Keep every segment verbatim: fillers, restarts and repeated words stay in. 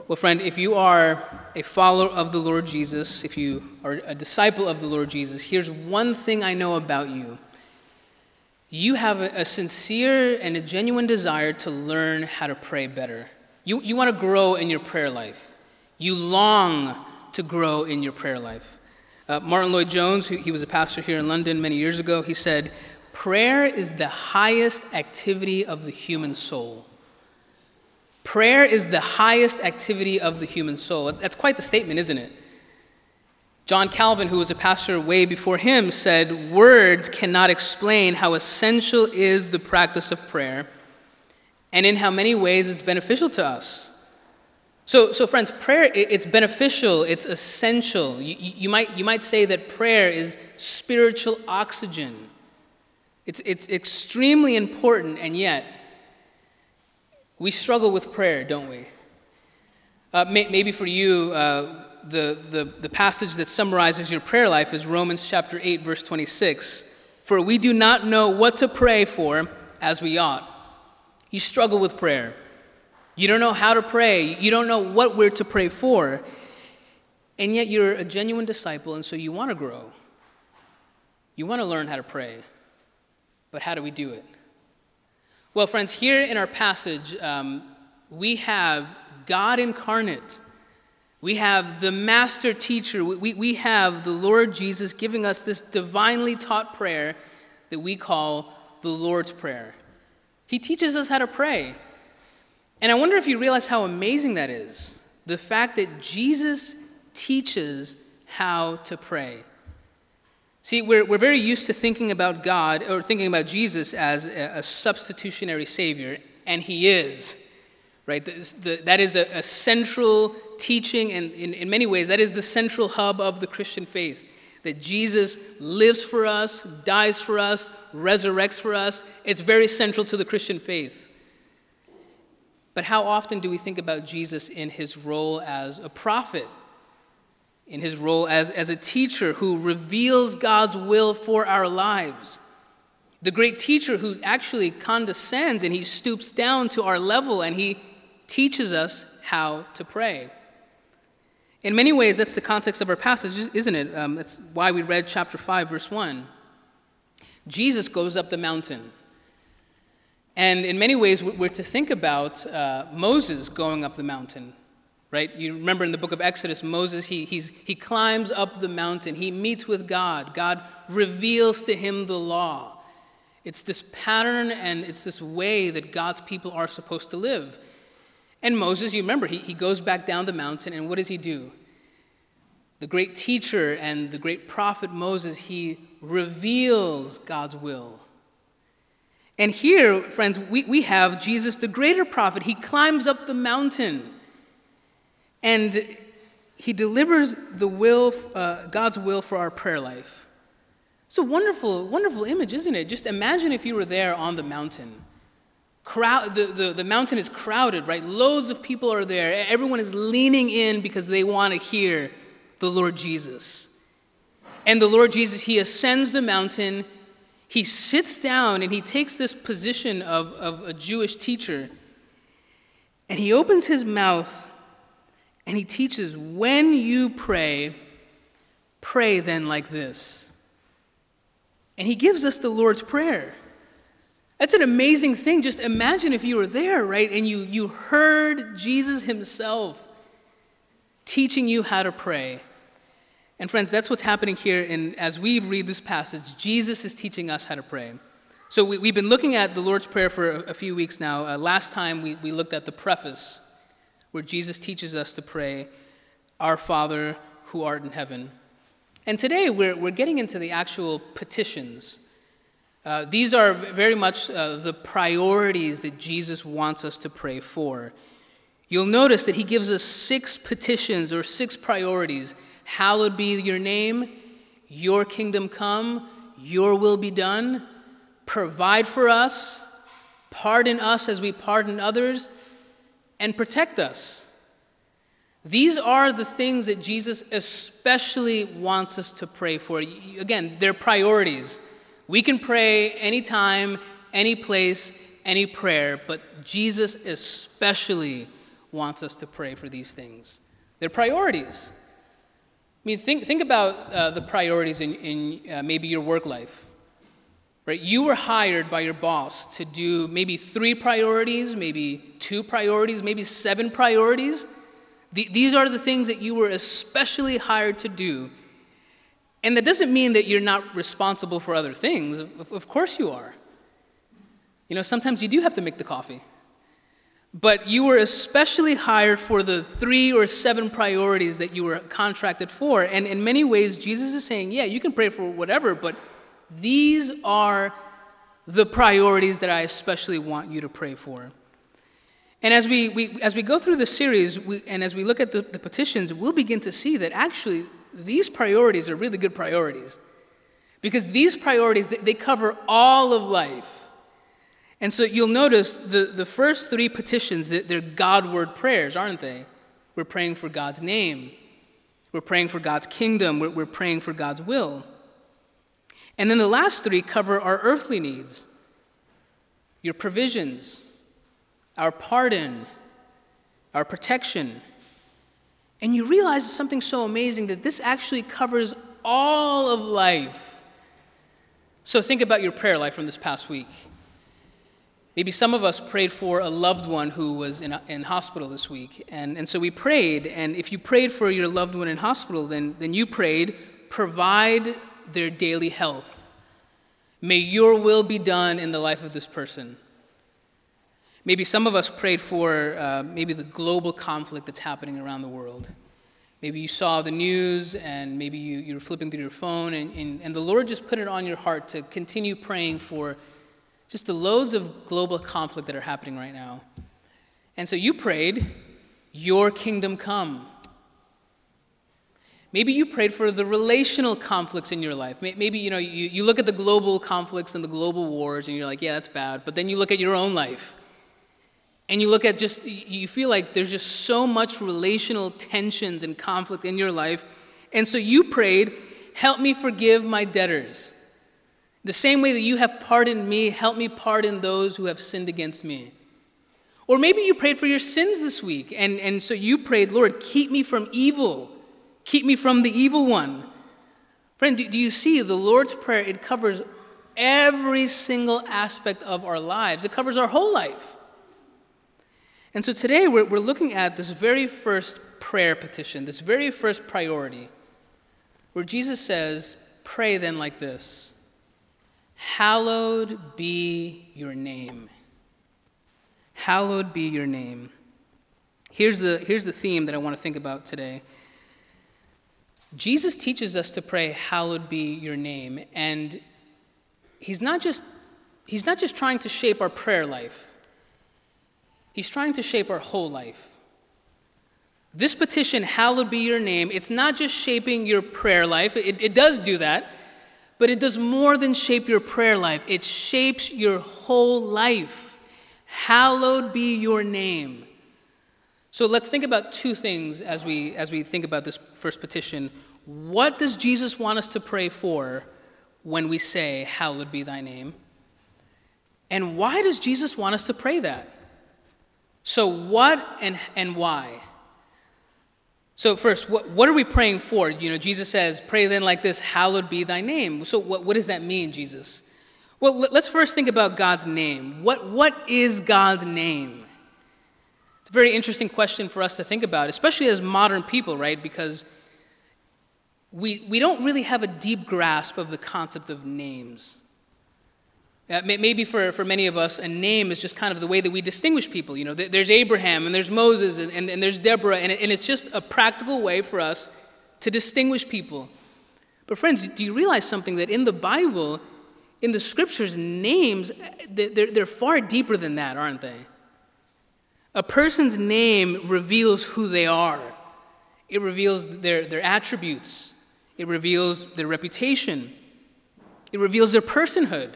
Well, friend, if you are a follower of the Lord Jesus, if you are a disciple of the Lord Jesus, here's one thing I know about you. You have a, a sincere and a genuine desire to learn how to pray better. You, you want to grow in your prayer life. You long to grow in your prayer life. Uh, Martin Lloyd-Jones, who, he was a pastor here in London many years ago, he said, "Prayer is the highest activity of the human soul." Prayer is the highest activity of the human soul. That's quite the statement, isn't it? John Calvin, who was a pastor way before him, said, "Words cannot explain how essential is the practice of prayer and in how many ways it's beneficial to us." So, so friends, prayer, it's beneficial, it's essential. You, you, might, you might say that prayer is spiritual oxygen. It's, it's extremely important, and yet we struggle with prayer, don't we? Uh, may, maybe for you, uh, the, the, the passage that summarizes your prayer life is Romans chapter eight, verse twenty-six. "For we do not know what to pray for as we ought." You struggle with prayer. You don't know how to pray. You don't know what we're to pray for. And yet you're a genuine disciple, and so you want to grow. You want to learn how to pray. But how do we do it? Well, friends, here in our passage, um, we have God incarnate. We have the master teacher. We, we have the Lord Jesus giving us this divinely taught prayer that we call the Lord's Prayer. He teaches us how to pray. And I wonder if you realize how amazing that is. The fact that Jesus teaches how to pray. See, we're, we're very used to thinking about God, or thinking about Jesus as a, a substitutionary Savior, and He is, right? The, the, that is a, a central teaching, and in, in many ways, that is the central hub of the Christian faith, that Jesus lives for us, dies for us, resurrects for us. It's very central to the Christian faith. But how often do we think about Jesus in His role as a prophet? In his role as, as a teacher who reveals God's will for our lives. The great teacher who actually condescends and he stoops down to our level and he teaches us how to pray. In many ways, that's the context of our passage, isn't it? Um, that's why we read chapter five, verse one. Jesus goes up the mountain. And in many ways, we're to think about uh, Moses going up the mountain. Right? You remember in the book of Exodus, Moses, he, he's, he climbs up the mountain. He meets with God. God reveals to him the law. It's this pattern and it's this way that God's people are supposed to live. And Moses, you remember, he, he goes back down the mountain, and what does he do? The great teacher and the great prophet Moses, he reveals God's will. And here, friends, we, we have Jesus, the greater prophet. He climbs up the mountain. And he delivers the will, uh, God's will for our prayer life. It's a wonderful, wonderful image, isn't it? Just imagine if you were there on the mountain. Crowd, the, the, the mountain is crowded, right? Loads of people are there. Everyone is leaning in because they want to hear the Lord Jesus. And the Lord Jesus, he ascends the mountain. He sits down and he takes this position of, of a Jewish teacher. And he opens his mouth. And he teaches, when you pray, pray then like this. And he gives us the Lord's Prayer. That's an amazing thing. Just imagine if you were there, right? And you, you heard Jesus himself teaching you how to pray. And friends, that's what's happening here. And as we read this passage, Jesus is teaching us how to pray. So we, we've been looking at the Lord's Prayer for a, a few weeks now. Uh, last time we, we looked at the preface, where Jesus teaches us to pray, "Our Father who art in heaven." And today we're, we're getting into the actual petitions. Uh, these are very much uh, the priorities that Jesus wants us to pray for. You'll notice that he gives us six petitions or six priorities. Hallowed be your name, your kingdom come, your will be done, provide for us, pardon us as we pardon others, and protect us. These are the things that Jesus especially wants us to pray for. Again, they're priorities. We can pray anytime, any place, any prayer, but Jesus especially wants us to pray for these things. They're priorities. I mean, think, think about uh, the priorities in, in uh, maybe your work life. Right? You were hired by your boss to do maybe three priorities, maybe two priorities, maybe seven priorities. The, these are the things that you were especially hired to do. And that doesn't mean that you're not responsible for other things. Of, of course you are. You know, sometimes you do have to make the coffee. But you were especially hired for the three or seven priorities that you were contracted for. And in many ways, Jesus is saying, yeah, you can pray for whatever, but these are the priorities that I especially want you to pray for. And as we, we as we go through the series, we, and as we look at the, the petitions, we'll begin to see that actually these priorities are really good priorities. Because these priorities, they, they cover all of life. And so you'll notice the, the first three petitions, they're God-word prayers, aren't they? We're praying for God's name. We're praying for God's kingdom. We're, we're praying for God's will. And then the last three cover our earthly needs, your provisions, our pardon, our protection. And you realize something so amazing that this actually covers all of life. So think about your prayer life from this past week. Maybe some of us prayed for a loved one who was in, in hospital this week. And, and so we prayed, and if you prayed for your loved one in hospital, then, then you prayed, provide their daily health. May your will be done in the life of this person. Maybe some of us prayed for uh, maybe the global conflict that's happening around the world. Maybe you saw the news and maybe you, you were flipping through your phone and, and, and the Lord just put it on your heart to continue praying for just the loads of global conflict that are happening right now. And so you prayed, your kingdom come. Maybe you prayed for the relational conflicts in your life. Maybe, you know, you, you look at the global conflicts and the global wars and you're like, yeah, that's bad. But then you look at your own life and you look at just, you feel like there's just so much relational tensions and conflict in your life. And so you prayed, help me forgive my debtors. The same way that you have pardoned me, help me pardon those who have sinned against me. Or maybe you prayed for your sins this week. And, and so you prayed, Lord, keep me from evil. Keep me from the evil one. Friend, do, do you see the Lord's Prayer? It covers every single aspect of our lives. It covers our whole life. And so today we're, we're looking at this very first prayer petition, this very first priority, where Jesus says, pray then like this, hallowed be your name. Hallowed be your name. Here's the, here's the theme that I want to think about today. Jesus teaches us to pray, hallowed be your name. And he's not just, he's not just trying to shape our prayer life. He's trying to shape our whole life. This petition, hallowed be your name, it's not just shaping your prayer life. It, it does do that. But it does more than shape your prayer life. It shapes your whole life. Hallowed be your name. So let's think about two things as we as we think about this first petition. What does Jesus want us to pray for when we say, hallowed be thy name? And why does Jesus want us to pray that? So what and, and why? So first, what, what are we praying for? You know, Jesus says, pray then like this, hallowed be thy name. So what, what does that mean, Jesus? Well, let's first think about God's name. What, what is God's name? It's a very interesting question for us to think about, especially as modern people, right? Because we, we don't really have a deep grasp of the concept of names. Uh, maybe for, for many of us, a name is just kind of the way that we distinguish people. You know, there's Abraham and there's Moses and, and, and there's Deborah, and, it, and it's just a practical way for us to distinguish people. But friends, do you realize something? That in the Bible, in the scriptures, names, they're, they're far deeper than that, aren't they? A person's name reveals who they are. It reveals their, their attributes. It reveals their reputation. It reveals their personhood.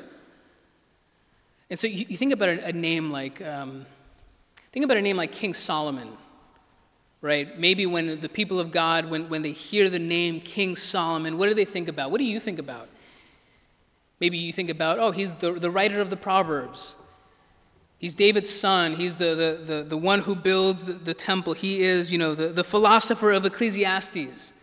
And so you, you think about a, a name like, um, think about a name like King Solomon, right? Maybe when the people of God, when, when they hear the name King Solomon, what do they think about? What do you think about? Maybe you think about, oh, he's the, the writer of the Proverbs. He's David's son. He's the, the, the, the one who builds the, the temple. He is, you know, the, the philosopher of Ecclesiastes.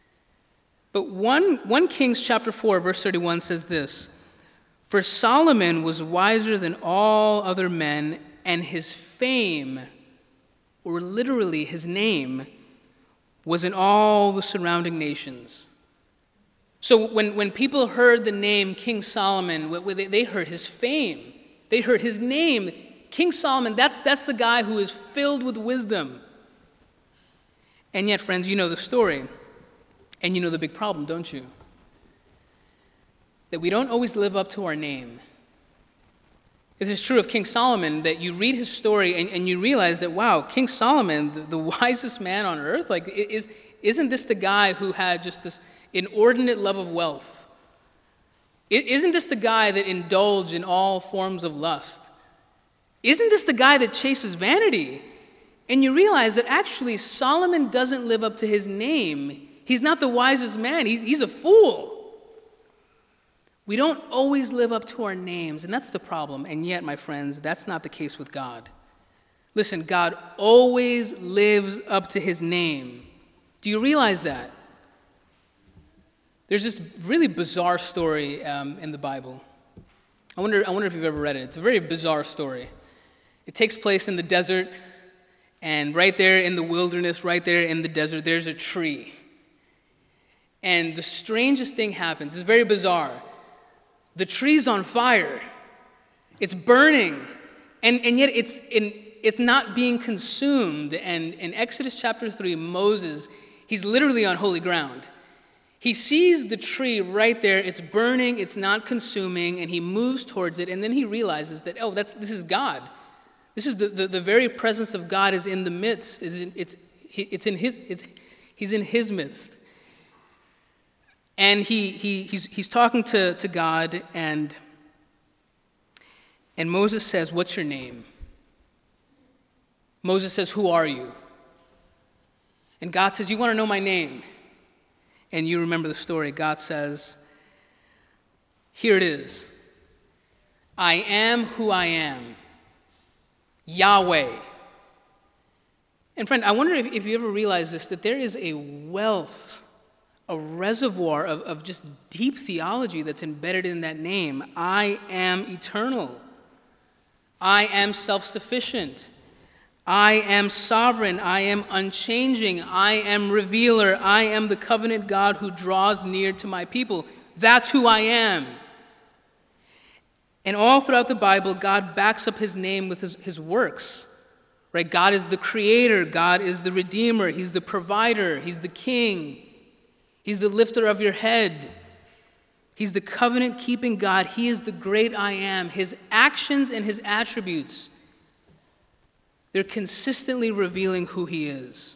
But one, one Kings chapter four, verse thirty-one says this, "For Solomon was wiser than all other men, and his fame," or literally his name, "was in all the surrounding nations." So when, when people heard the name King Solomon, they heard his fame. They heard his name. King Solomon, that's, that's the guy who is filled with wisdom. And yet, friends, you know the story. And you know the big problem, don't you? That we don't always live up to our name. This is true of King Solomon, that you read his story and, and you realize that, wow, King Solomon, the, the wisest man on earth, like, is, isn't this the guy who had just this inordinate love of wealth? Isn't this the guy that indulged in all forms of lust? Isn't this the guy that chases vanity? And you realize that actually Solomon doesn't live up to his name. He's not the wisest man. He's, he's a fool. We don't always live up to our names, and that's the problem. And yet, my friends, that's not the case with God. Listen, God always lives up to his name. Do you realize that? There's this really bizarre story um, in the Bible. I wonder, I wonder if you've ever read it. It's a very bizarre story. It takes place in the desert, and right there in the wilderness, right there in the desert, there's a tree. And the strangest thing happens. It's very bizarre. The tree's on fire. It's burning. And, and yet it's, in, it's not being consumed. And in Exodus chapter three, Moses, he's literally on holy ground. He sees the tree right there. It's burning. It's not consuming. And he moves towards it. And then he realizes that, oh, that's this is God. This is the, the, the very presence of God is in the midst. It's in, it's, it's in his, it's, he's in his midst. And he, he, he's, he's talking to, to God, and, and Moses says, "What's your name?" Moses says, "Who are you?" And God says, "You want to know my name?" And you remember the story. God says, "Here it is. I am who I am. Yahweh." And friend, I wonder if, if you ever realize this, that there is a wealth, a reservoir of, of just deep theology that's embedded in that name. I am eternal. I am self-sufficient. I am sovereign. I am unchanging. I am revealer. I am the covenant God who draws near to my people. That's who I am. And all throughout the Bible, God backs up his name with his, his works. Right? God is the creator. God is the redeemer. He's the provider. He's the king. He's the lifter of your head. He's the covenant-keeping God. He is the great I am. His actions and his attributes, they're consistently revealing who he is.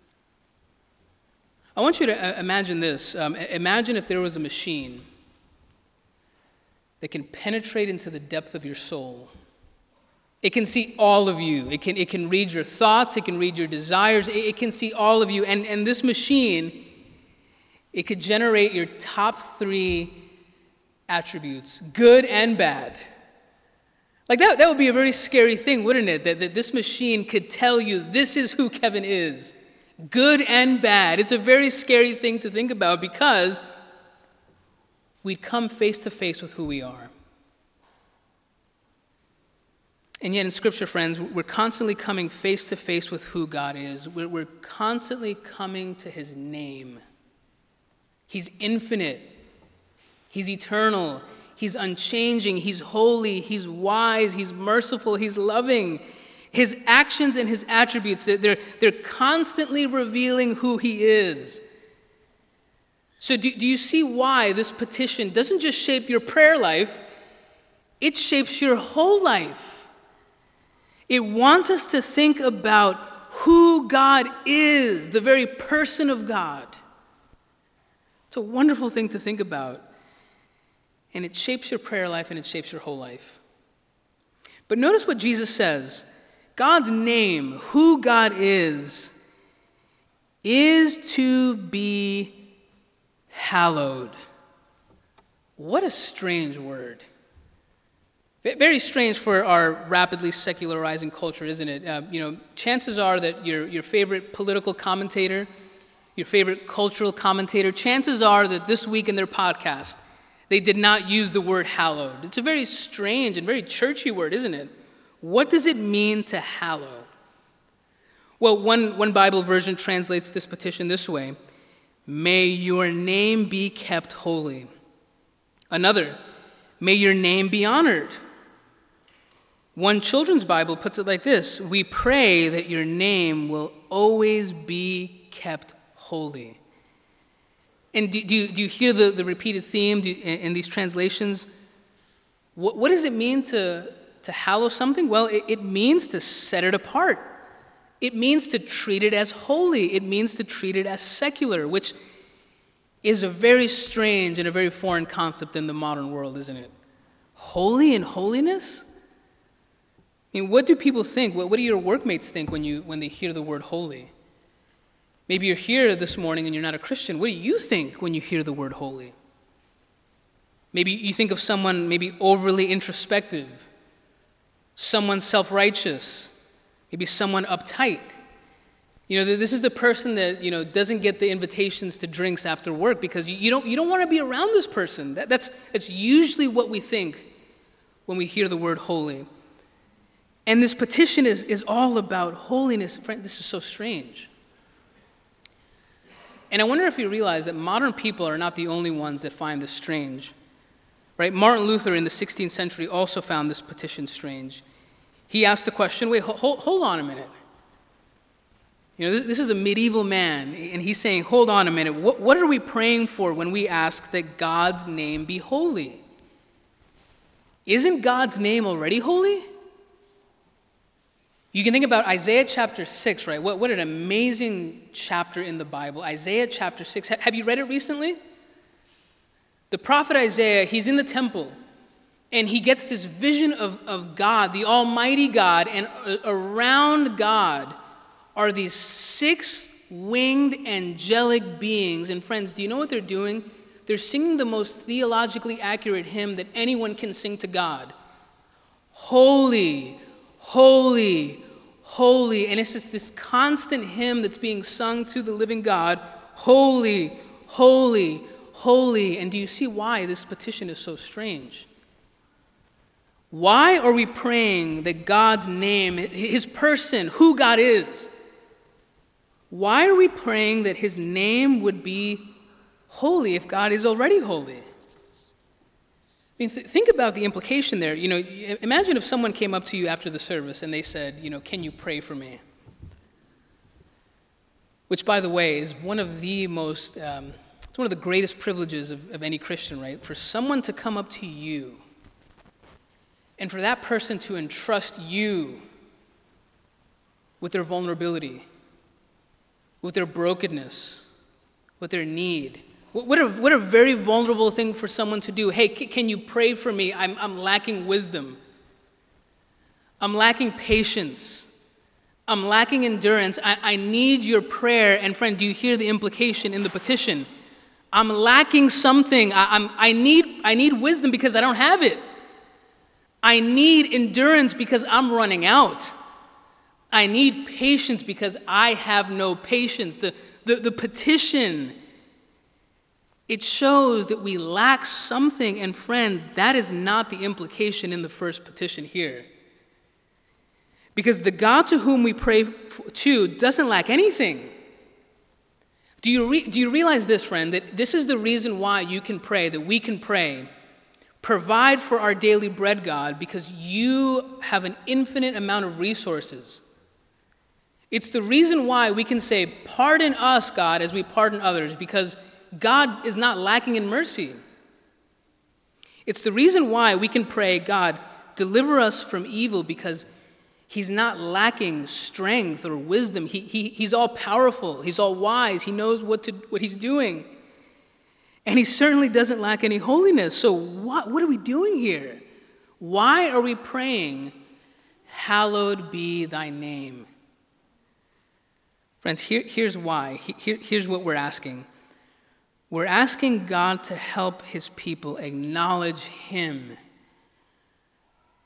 I want you to imagine this. Um, imagine if there was a machine that can penetrate into the depth of your soul. It can see all of you. It can, it can read your thoughts. It can read your desires. It, it can see all of you. And, and this machine, it could generate your top three attributes, good and bad. Like that, that would be a very scary thing, wouldn't it? That, that this machine could tell you this is who Kevin is, good and bad. It's a very scary thing to think about because we'd come face to face with who we are. And yet in Scripture, friends, we're constantly coming face to face with who God is. We're, we're constantly coming to his name. He's infinite. He's eternal. He's unchanging. He's holy. He's wise. He's merciful. He's loving. His actions and his attributes, they're, they're constantly revealing who he is. So do, do you see why this petition doesn't just shape your prayer life, it shapes your whole life. It wants us to think about who God is, the very person of God. It's a wonderful thing to think about. And it shapes your prayer life and it shapes your whole life. But notice what Jesus says. God's name, who God is, is to be hallowed. What a strange word. Very strange for our rapidly secularizing culture, isn't it? Uh, you know, chances are that your, your favorite political commentator, your favorite cultural commentator, chances are that this week in their podcast, they did not use the word hallowed. It's a very strange and very churchy word, isn't it? What does it mean to hallow? Well, one, one Bible version translates this petition this way: may your name be kept holy. Another, may your name be honored. One children's Bible puts it like this: we pray that your name will always be kept holy. And do, do, you, do you hear the, the repeated theme do, in, in these translations? What, what does it mean to, to hallow something? Well, it, it means to set it apart. It means to treat it as holy. It means to treat it as secular, which is a very strange and a very foreign concept in the modern world, isn't it? Holy and holiness? I mean, what do people think? What, what do your workmates think when you when they hear the word holy? Maybe you're here this morning and you're not a Christian. What do you think when you hear the word holy? Maybe you think of someone maybe overly introspective, someone self-righteous, maybe someone uptight. You know, this is the person that, you know, doesn't get the invitations to drinks after work because you, you don't you don't want to be around this person. That, that's that's usually what we think when we hear the word holy. And this petition is, is all about holiness. Friend, this is so strange. And I wonder if you realize that modern people are not the only ones that find this strange. Right? Martin Luther in the sixteenth century also found this petition strange. He asked the question, wait, hold, hold on a minute. You know, this, this is a medieval man, and he's saying, hold on a minute. What, what are we praying for when we ask that God's name be holy? Isn't God's name already holy? You can think about Isaiah chapter six, right? What, what an amazing chapter in the Bible. Isaiah chapter six. Have you read it recently? The prophet Isaiah, he's in the temple, and he gets this vision of, of God, the Almighty God, and around God are these six-winged angelic beings. And friends, do you know what they're doing? They're singing the most theologically accurate hymn that anyone can sing to God. Holy, holy, holy. And it's just this constant hymn that's being sung to the living God. Holy, holy, holy. And do you see why this petition is so strange? Why are we praying that God's name, his person, who God is, why are we praying that his name would be holy if God is already holy? I mean, th- think about the implication there. You know, imagine if someone came up to you after the service and they said, you know, can you pray for me? Which, by the way, is one of the most, um, it's one of the greatest privileges of, of any Christian, right? For someone to come up to you and for that person to entrust you with their vulnerability, with their brokenness, with their need. What a, what a very vulnerable thing for someone to do. Hey, c- can you pray for me? I'm, I'm lacking wisdom. I'm lacking patience. I'm lacking endurance. I, I need your prayer. And friend, do you hear the implication in the petition? I'm lacking something. I, I'm, I need, I need wisdom because I don't have it. I need endurance because I'm running out. I need patience because I have no patience. The, the, the petition, it shows that we lack something. And friend, that is not the implication in the first petition here. Because the God to whom we pray to doesn't lack anything. Do you, re- do you realize this, friend, that this is the reason why you can pray, that we can pray? Provide for our daily bread, God, because you have an infinite amount of resources. It's the reason why we can say, pardon us, God, as we pardon others, because God is not lacking in mercy. It's the reason why we can pray, God, deliver us from evil, because he's not lacking strength or wisdom. He, he, he's all powerful. He's all wise. He knows what, to, what he's doing. And he certainly doesn't lack any holiness. So what, what are we doing here? Why are we praying, hallowed be thy name? Friends, here, here's why. Here, here's what we're asking. We're asking God to help his people acknowledge him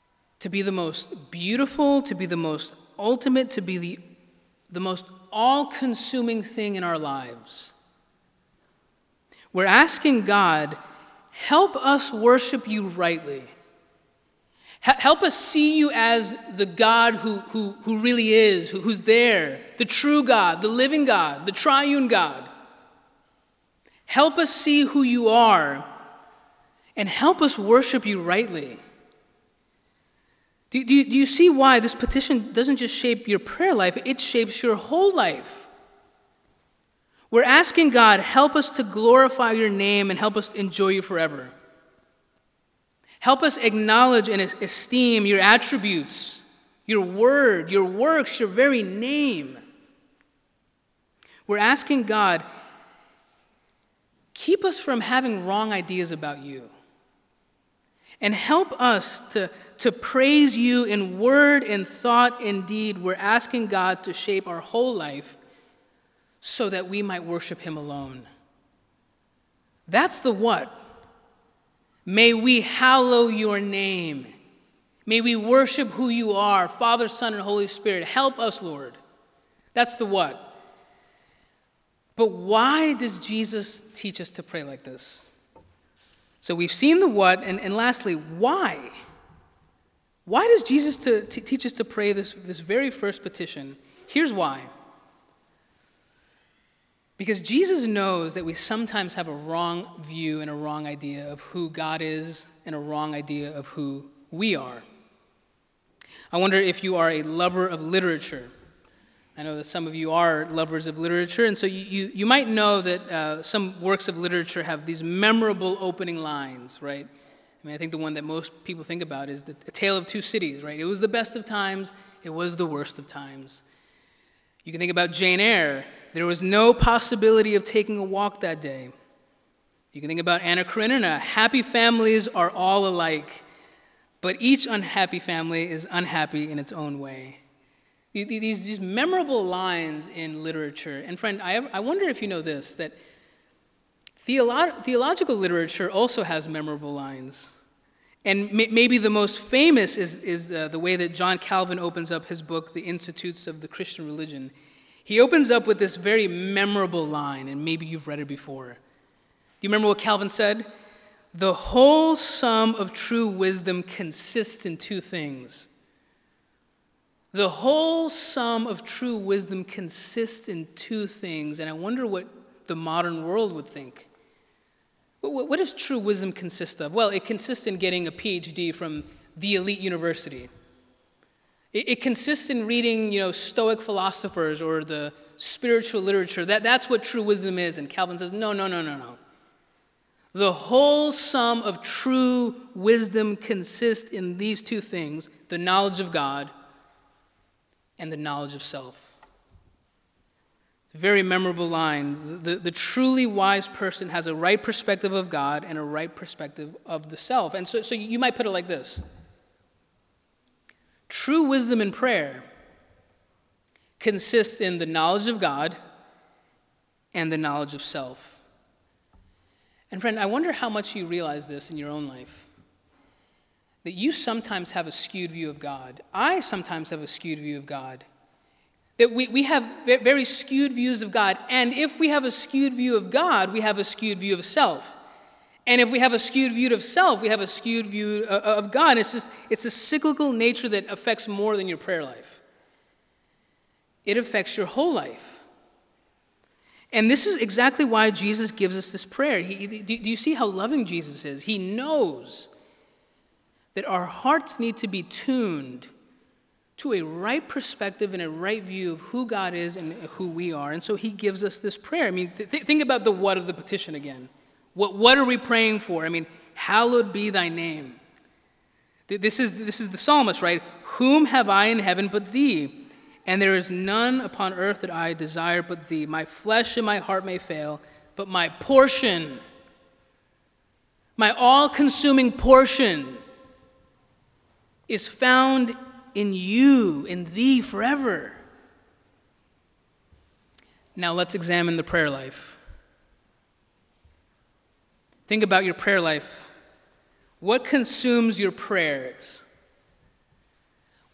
to be the most beautiful, to be the most ultimate, to be the, the most all-consuming thing in our lives. We're asking God, help us worship you rightly. H- help us see you as the God who, who, who really is, who, who's there, the true God, the living God, the triune God. Help us see who you are, and help us worship you rightly. Do, do, you, do you see why this petition doesn't just shape your prayer life, it shapes your whole life? We're asking God, help us to glorify your name and help us enjoy you forever. Help us acknowledge and esteem your attributes, your word, your works, your very name. We're asking God, keep us from having wrong ideas about you. And help us to, to praise you in word and thought and deed. We're asking God to shape our whole life so that we might worship him alone. That's the what. May we hallow your name. May we worship who you are, Father, Son, and Holy Spirit. Help us, Lord. That's the what. But why does Jesus teach us to pray like this? So we've seen the what, and, and lastly, why? Why does Jesus to, to teach us to pray this, this very first petition? Here's why. Because Jesus knows that we sometimes have a wrong view and a wrong idea of who God is and a wrong idea of who we are. I wonder if you are a lover of literature. I know that some of you are lovers of literature, and so you, you, you might know that uh, some works of literature have these memorable opening lines, right? I mean, I think the one that most people think about is the A Tale of Two Cities, right? It was the best of times, it was the worst of times. You can think about Jane Eyre. There was no possibility of taking a walk that day. You can think about Anna Karenina. Happy families are all alike, but each unhappy family is unhappy in its own way. These, these memorable lines in literature. And friend, I, I wonder if you know this, that theolo- theological literature also has memorable lines. And may, maybe the most famous is, is uh, the way that John Calvin opens up his book, The Institutes of the Christian Religion. He opens up with this very memorable line, and maybe you've read it before. Do you remember what Calvin said? The whole sum of true wisdom consists in two things. The whole sum of true wisdom consists in two things, and I wonder what the modern world would think. What, what does true wisdom consist of? Well, it consists in getting a P H D from the elite university. It, it consists in reading, you know, Stoic philosophers or the spiritual literature. That, that's what true wisdom is, and Calvin says, no, no, no, no, no. The whole sum of true wisdom consists in these two things, the knowledge of God and the knowledge of self. It's a very memorable line. The, the truly wise person has a right perspective of God and a right perspective of the self. And so, so you might put it like this. True wisdom in prayer consists in the knowledge of God and the knowledge of self. And friend, I wonder how much you realize this in your own life. That you sometimes have a skewed view of God. I sometimes have a skewed view of God. That we, we have very skewed views of God. And if we have a skewed view of God, we have a skewed view of self. And if we have a skewed view of self, we have a skewed view of God. It's just, it's a cyclical nature that affects more than your prayer life. It affects your whole life. And this is exactly why Jesus gives us this prayer. He, do, do you see how loving Jesus is? He knows that our hearts need to be tuned to a right perspective and a right view of who God is and who we are. And so he gives us this prayer. I mean, th- think about the what of the petition again. What, what are we praying for? I mean, hallowed be thy name. This is, this is the psalmist, right? Whom have I in heaven but thee? And there is none upon earth that I desire but thee. My flesh and my heart may fail, but my portion, my all-consuming portion, is found in you, in thee forever. Now let's examine the prayer life. Think about your prayer life. What consumes your prayers?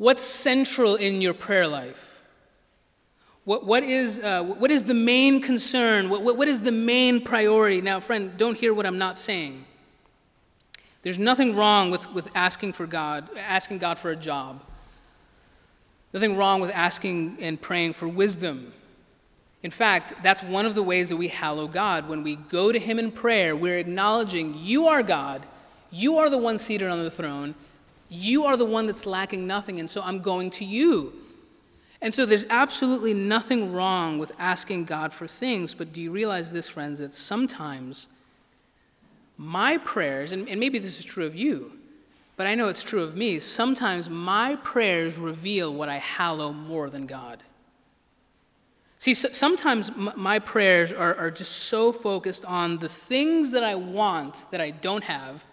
What's central in your prayer life? What, what, is, uh, what is the main concern? What, what, what is the main priority? Now, friend, don't hear what I'm not saying. There's nothing wrong with, with asking for God, asking God for a job. Nothing wrong with asking and praying for wisdom. In fact, that's one of the ways that we hallow God. When we go to him in prayer, we're acknowledging you are God, you are the one seated on the throne, you are the one that's lacking nothing, and so I'm going to you. And so there's absolutely nothing wrong with asking God for things, but do you realize this, friends, that sometimes my prayers, and, and maybe this is true of you, but I know it's true of me, sometimes my prayers reveal what I hallow more than God. See, so, sometimes m- my prayers are, are just so focused on the things that I want that I don't have,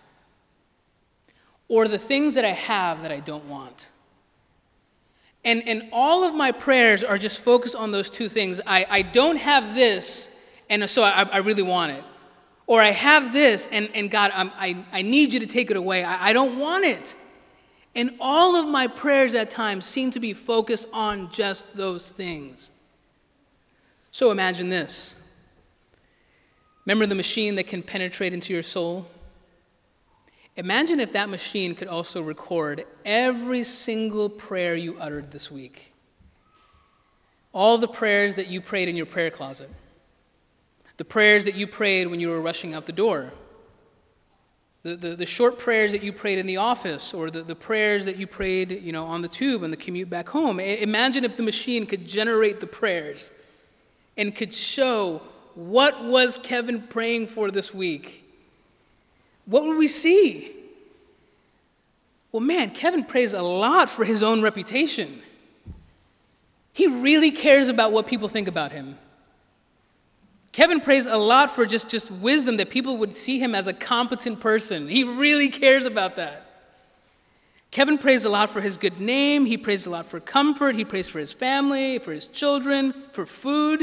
or the things that I have that I don't want. And, and all of my prayers are just focused on those two things. I, I don't have this, and so I, I really want it. Or I have this, and, and God, I'm, I, I need you to take it away. I, I don't want it. And all of my prayers at times seem to be focused on just those things. So imagine this. Remember the machine that can penetrate into your soul? Imagine if that machine could also record every single prayer you uttered this week. All the prayers that you prayed in your prayer closet. The prayers that you prayed when you were rushing out the door. The, the, the short prayers that you prayed in the office, or the, the prayers that you prayed, you know, on the tube on the commute back home. I, imagine if the machine could generate the prayers and could show what was Kevin praying for this week. What would we see? Well, man, Kevin prays a lot for his own reputation. He really cares about what people think about him. Kevin prays a lot for just, just wisdom, that people would see him as a competent person. He really cares about that. Kevin prays a lot for his good name. He prays a lot for comfort. He prays for his family, for his children, for food.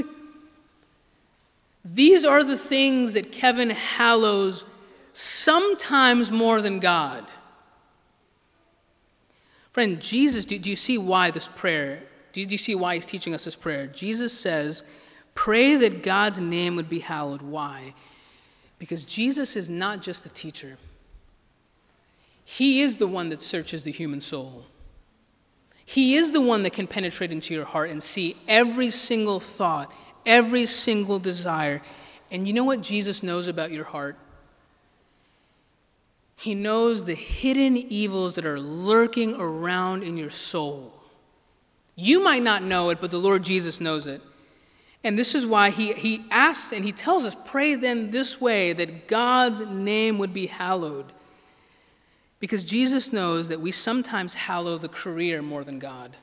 These are the things that Kevin hallows sometimes more than God. Friend, Jesus, do, do you see why this prayer, do you, do you see why he's teaching us this prayer? Jesus says, pray that God's name would be hallowed. Why? Because Jesus is not just a teacher. He is the one that searches the human soul. He is the one that can penetrate into your heart and see every single thought, every single desire. And you know what Jesus knows about your heart? He knows the hidden evils that are lurking around in your soul. You might not know it, but the Lord Jesus knows it. And this is why he, he asks and he tells us, pray then this way, that God's name would be hallowed. Because Jesus knows that we sometimes hallow the career more than God.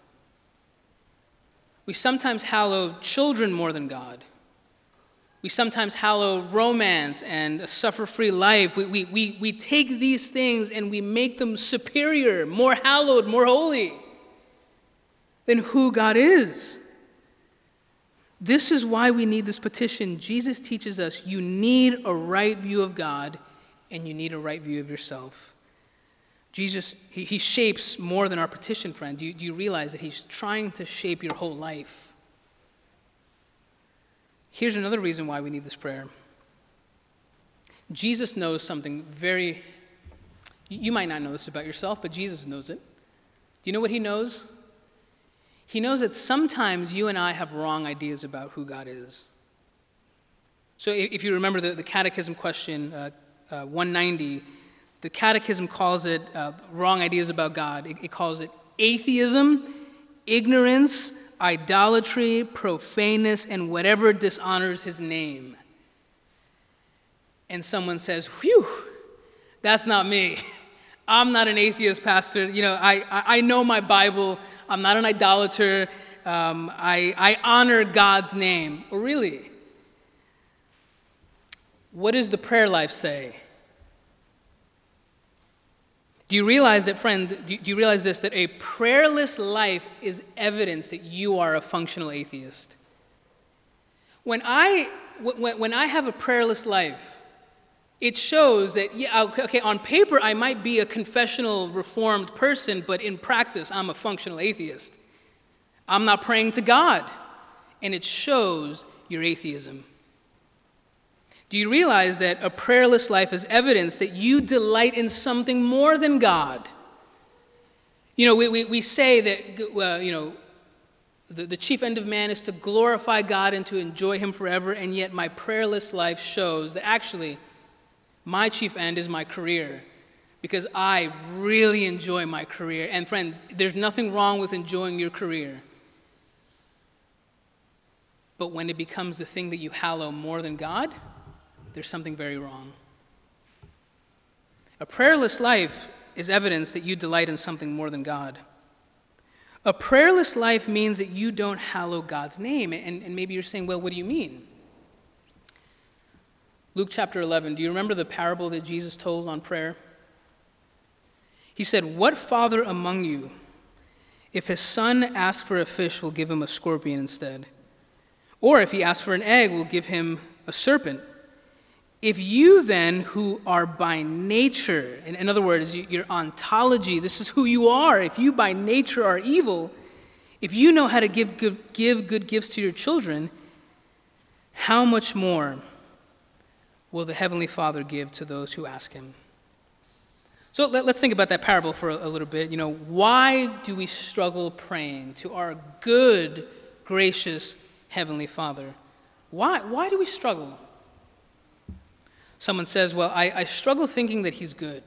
We sometimes hallow children more than God. We sometimes hallow romance and a suffer-free life. We, we, we, we take these things and we make them superior, more hallowed, more holy than who God is. This is why we need this petition. Jesus teaches us you need a right view of God and you need a right view of yourself. Jesus, he, he shapes more than our petition, friend. Do you, do you realize that he's trying to shape your whole life? Here's another reason why we need this prayer. Jesus knows something very, you might not know this about yourself, but Jesus knows it. Do you know what he knows? He knows that sometimes you and I have wrong ideas about who God is. So if you remember the, the catechism question, uh, uh, one ninety, the catechism calls it uh, wrong ideas about God. It, it calls it atheism, ignorance, idolatry, profaneness, and whatever dishonors his name. And someone says, whew, that's not me. I'm not an atheist, Pastor. You know, I, I, I know my Bible. I'm not an idolater. Um, I, I honor God's name. Oh, really? What does the prayer life say? Do you realize that, friend, do you realize this, that a prayerless life is evidence that you are a functional atheist? When I, when, when I have a prayerless life, It shows that, yeah, okay, on paper I might be a confessional reformed person, but in practice I'm a functional atheist. I'm not praying to God, and it shows your atheism. Do you realize that a prayerless life is evidence that you delight in something more than God? You know, we, we, we say that, uh, you know, the, the chief end of man is to glorify God and to enjoy him forever, and yet my prayerless life shows that actually my chief end is my career, because I really enjoy my career. And friend, there's nothing wrong with enjoying your career. But when it becomes the thing that you hallow more than God, there's something very wrong. A prayerless life is evidence that you delight in something more than God. A prayerless life means that you don't hallow God's name. And, and maybe you're saying, well, what do you mean? Luke chapter eleven, do you remember the parable that Jesus told on prayer? He said, "What father among you, if his son asks for a fish, will give him a scorpion instead? Or if he asks for an egg, will give him a serpent? If you then, who are by nature," in, in other words, your ontology, this is who you are, if you by nature are evil, if you know how to give, give, give good gifts to your children, how much more will the Heavenly Father give to those who ask him? So let, let's think about that parable for a, a little bit. You know, why do we struggle praying to our good, gracious Heavenly Father? Why, why do we struggle? Someone says, well, I, I struggle thinking that he's good.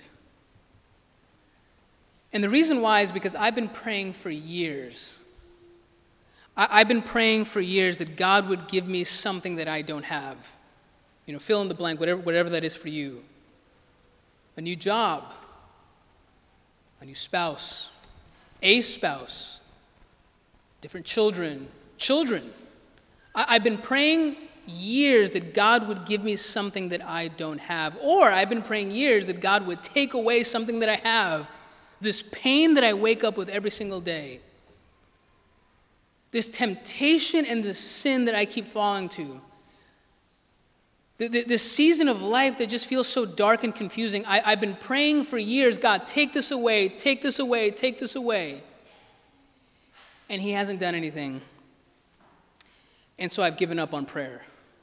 And the reason why is because I've been praying for years. I, I've been praying for years that God would give me something that I don't have. You know, fill in the blank, whatever, whatever that is for you. A new job, a new spouse, a spouse, different children, children. I, I've been praying years that God would give me something that I don't have. Or I've been praying years that God would take away something that I have. This pain that I wake up with every single day. This temptation and this sin that I keep falling to. This season of life that just feels so dark and confusing. I, I've been praying for years, God, take this away, take this away, take this away. And he hasn't done anything. And so I've given up on prayer.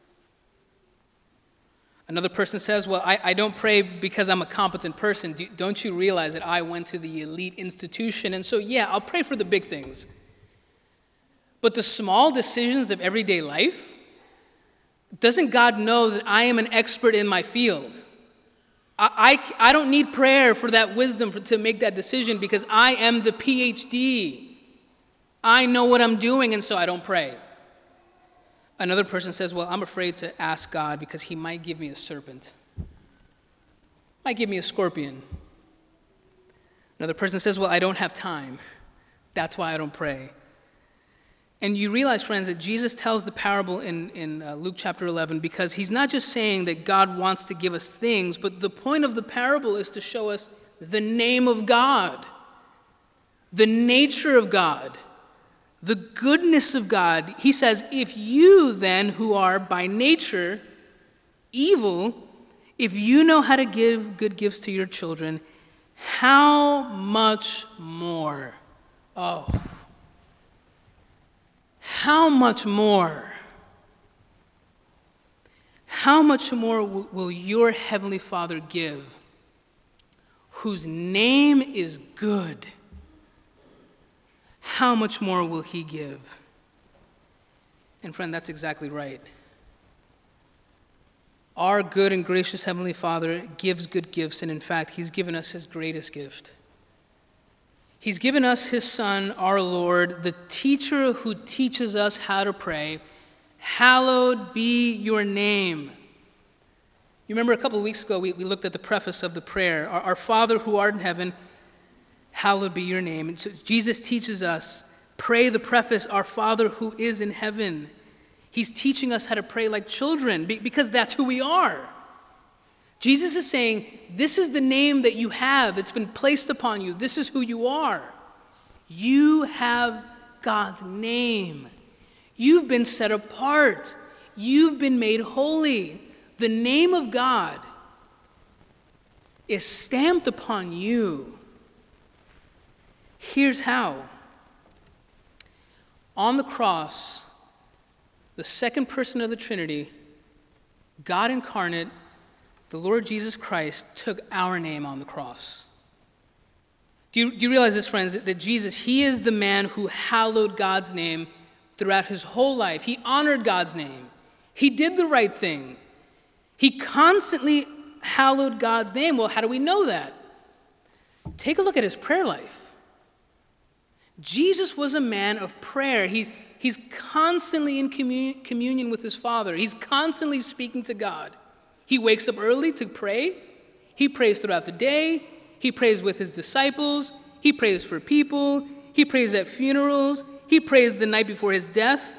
Another person says, well, I, I don't pray because I'm a competent person. Do, don't you realize that I went to the elite institution? And so, yeah, I'll pray for the big things. But the small decisions of everyday life, doesn't God know that I am an expert in my field? I, I, I don't need prayer for that wisdom for, to make that decision because I am the P H D. I know what I'm doing, and so I don't pray. Another person says, well, I'm afraid to ask God because he might give me a serpent. Might give me a scorpion. Another person says, well, I don't have time. That's why I don't pray. And you realize, friends, that Jesus tells the parable in, in uh, Luke chapter eleven because he's not just saying that God wants to give us things, but the point of the parable is to show us the name of God, the nature of God, the goodness of God. He says, if you then, who are by nature evil, if you know how to give good gifts to your children, how much more? Oh, how much more? How much more will your Heavenly Father give, whose name is good? How much more will he give? And friend, that's exactly right. Our good and gracious Heavenly Father gives good gifts, and in fact, he's given us his greatest gift. He's given us his Son, our Lord, the teacher who teaches us how to pray. Hallowed be your name. You remember a couple of weeks ago, we, we looked at the preface of the prayer. Our, our Father who art in heaven, hallowed be your name. And so Jesus teaches us, pray the preface, our Father who is in heaven. He's teaching us how to pray like children because that's who we are. Jesus is saying, this is the name that you have that's been placed upon you. This is who you are. You have God's name. You've been set apart. You've been made holy. The name of God is stamped upon you. Here's how. On the cross, the second person of the Trinity, God incarnate, the Lord Jesus Christ, took our name on the cross. Do you, do you realize this, friends, that, that Jesus, he is the man who hallowed God's name throughout his whole life. He honored God's name. He did the right thing. He constantly hallowed God's name. Well, how do we know that? Take a look at his prayer life. Jesus was a man of prayer. He's, he's constantly in commun- communion with his Father. He's constantly speaking to God. He wakes up early to pray. He prays throughout the day. He prays with his disciples. He prays for people. He prays at funerals. He prays the night before his death.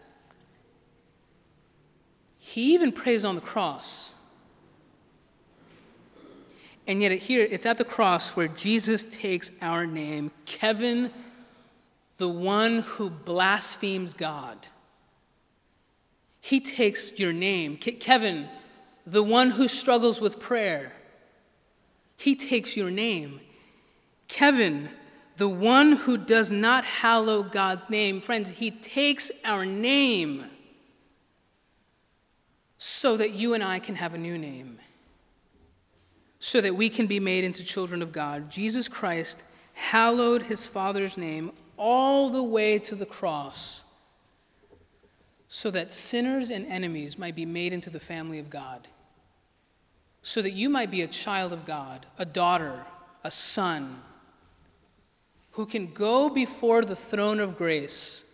He even prays on the cross. And yet here, it's at the cross where Jesus takes our name, Kevin, the one who blasphemes God. He takes your name, Ke- Kevin, the one who struggles with prayer. He takes your name. Kevin, the one who does not hallow God's name. Friends, he takes our name so that you and I can have a new name, so that we can be made into children of God. Jesus Christ hallowed his Father's name all the way to the cross so that sinners and enemies might be made into the family of God, so that you might be a child of God, a daughter, a son, who can go before the throne of grace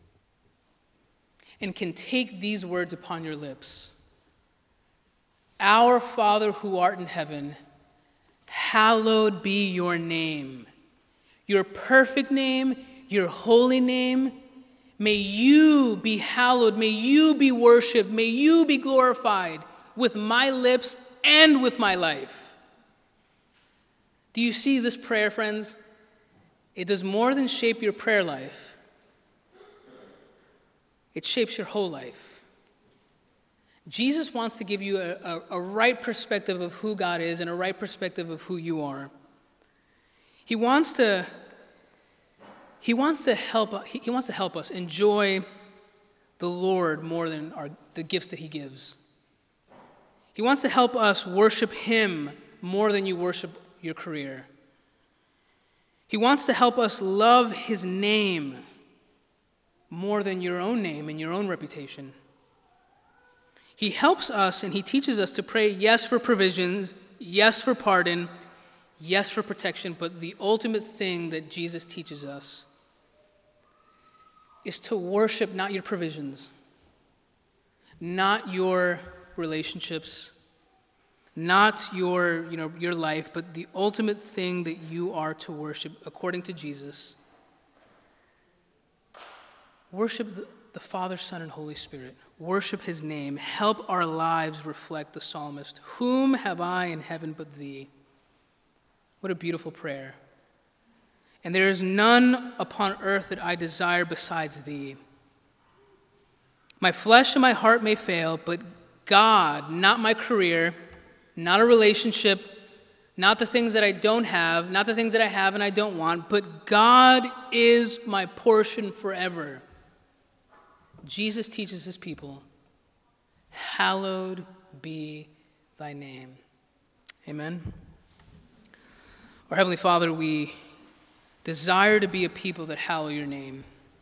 and can take these words upon your lips. Our Father who art in heaven, hallowed be your name. Your perfect name, your holy name. May you be hallowed. May you be worshiped. May you be glorified with my lips and with my life. Do you see this prayer, friends? It does more than shape your prayer life. It shapes your whole life. Jesus wants to give you a, a, a right perspective of who God is and a right perspective of who you are. He wants to, he wants to help, he, he wants to help us enjoy the Lord more than our, the gifts that he gives. He wants to help us worship him more than you worship your career. He wants to help us love his name more than your own name and your own reputation. He helps us and he teaches us to pray yes for provisions, yes for pardon, yes for protection, but the ultimate thing that Jesus teaches us is to worship not your provisions, not your relationships, not your, you know, your life, but the ultimate thing that you are to worship according to Jesus. Worship the, the Father, Son, and Holy Spirit. Worship his name. Help our lives reflect the psalmist. Whom have I in heaven but thee? What a beautiful prayer. And there is none upon earth that I desire besides thee. My flesh and my heart may fail, but God, not my career, not a relationship, not the things that I don't have, not the things that I have and I don't want, but God is my portion forever. Jesus teaches his people, hallowed be thy name. Amen. Our Heavenly Father, we desire to be a people that hallow your name.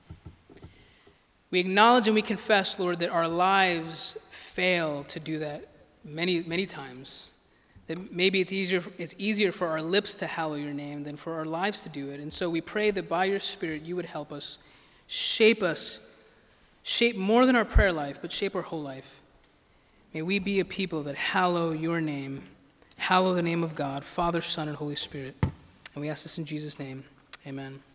We acknowledge and we confess, Lord, that our lives fail to do that many, many times. That maybe it's easier, it's easier for our lips to hallow your name than for our lives to do it. And so we pray that by your Spirit you would help us, shape us, shape more than our prayer life, but shape our whole life. May we be a people that hallow your name, hallow the name of God, Father, Son, and Holy Spirit. And we ask this in Jesus' name. Amen.